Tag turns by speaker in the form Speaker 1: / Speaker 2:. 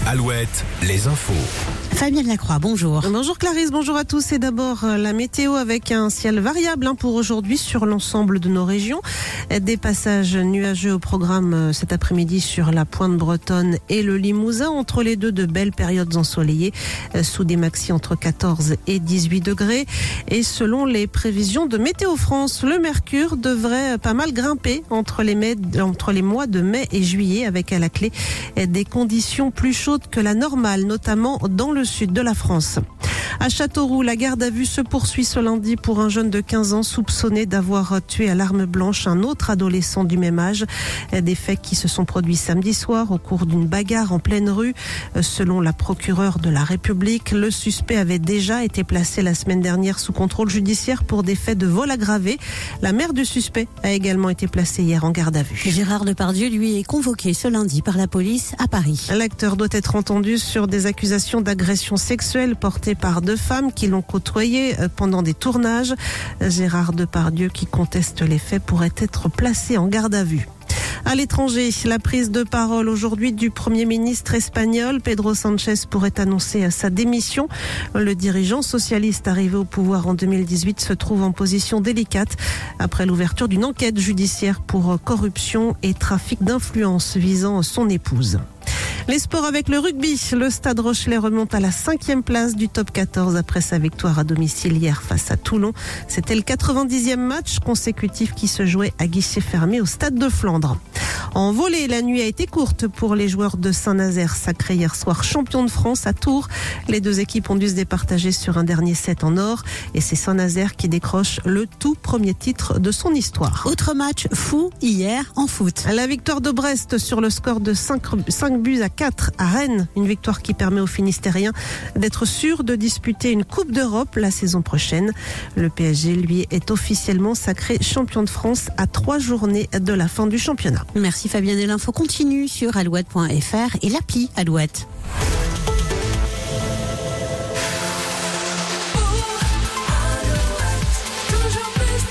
Speaker 1: Alouette, les infos.
Speaker 2: Fabienne Lacroix, bonjour.
Speaker 3: Bonjour Clarisse, bonjour à tous. Et d'abord la météo avec un ciel variable pour aujourd'hui sur l'ensemble de nos régions. Des passages nuageux au programme cet après-midi sur la pointe bretonne et le Limousin. Entre les deux, de belles périodes ensoleillées sous des maxi entre 14 et 18 degrés. Et selon les prévisions de Météo France, le mercure devrait pas mal grimper entre les mois de mai et juillet, avec à la clé des conditions plus chaudes que la normale, notamment dans le sud de la France. À Châteauroux, la garde à vue se poursuit ce lundi pour un jeune de 15 ans soupçonné d'avoir tué à l'arme blanche un autre adolescent du même âge. Des faits qui se sont produits samedi soir au cours d'une bagarre en pleine rue. Selon la procureure de la République, le suspect avait déjà été placé la semaine dernière sous contrôle judiciaire pour des faits de vol aggravé. La mère du suspect a également été placée hier en garde à vue.
Speaker 2: Gérard Depardieu, lui, est convoqué ce lundi par la police à Paris.
Speaker 3: L'acteur doit être entendu sur des accusations d'agression sexuelle portées par deux femmes qui l'ont côtoyé pendant des tournages. Gérard Depardieu, qui conteste les faits, pourrait être placé en garde à vue. À l'étranger, la prise de parole aujourd'hui du Premier ministre espagnol, Pedro Sánchez, pourrait annoncer sa démission. Le dirigeant socialiste arrivé au pouvoir en 2018 se trouve en position délicate après l'ouverture d'une enquête judiciaire pour corruption et trafic d'influence visant son épouse. Les sports avec le rugby. Le Stade Rochelais remonte à la 5e place du top 14 après sa victoire à domicile hier face à Toulon. C'était le 90e match consécutif qui se jouait à guichet fermé au Stade de Flandre. En volley, la nuit a été courte pour les joueurs de Saint-Nazaire, sacrés hier soir champions de France à Tours. Les deux équipes ont dû se départager sur un dernier set en or et c'est Saint-Nazaire qui décroche le tout premier titre de son histoire.
Speaker 2: Autre match fou hier en foot.
Speaker 3: La victoire de Brest sur le score de 5 buts à 4 à Rennes. Une victoire qui permet aux Finistériens d'être sûrs de disputer une Coupe d'Europe la saison prochaine. Le PSG, lui, est officiellement sacré champion de France à 3 journées de la fin du championnat.
Speaker 2: Merci Fabienne, et l'info continue sur alouette.fr et l'appli Alouette.